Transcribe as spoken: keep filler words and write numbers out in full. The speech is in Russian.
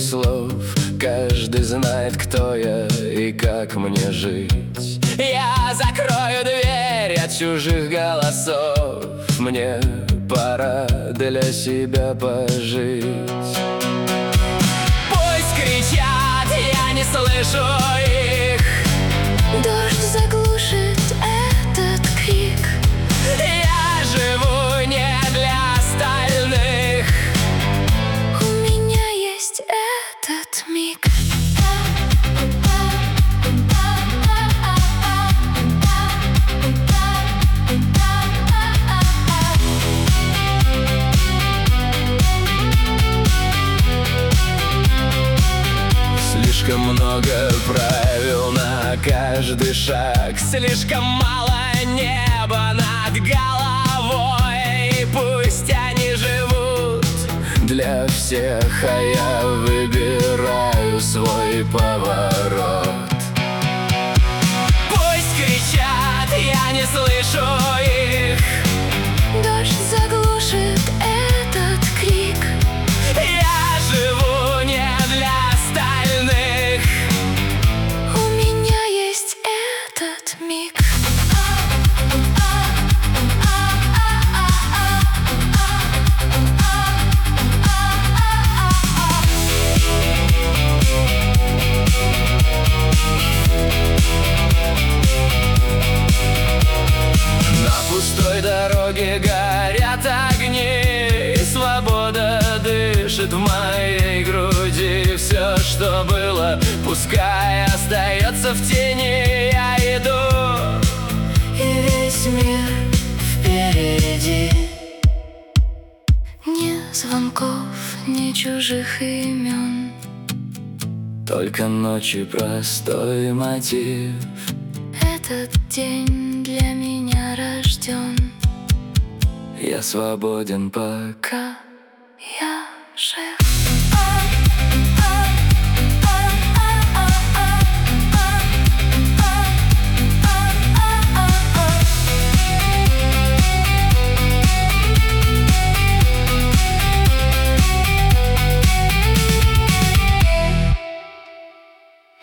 слов. Каждый знает, кто я и как мне жить. Я закрою дверь от чужих голосов. Мне пора для себя пожить. Пусть кричат, я не слышу их. Дождь заглушит этот крик. Я живу не для остальных. У меня есть этот миг. Слишком много правил на каждый шаг, слишком мало неба над головой. Пусть они живут для всех, а я выбираю свой поворот. Пусть кричат, я не слышу их. Дождь заглушит этот крик. Я живу не для остальных. У меня есть этот миг. На пустой дороге горят огни, и свобода дышит в моей груди. Все, что было, пускай остается в тени. Я иду, И весь мир впереди. Ни звонков, ни чужих имен. только ночи простой мотив. Этот день для меня рожден. Я свободен, пока Пока я жив.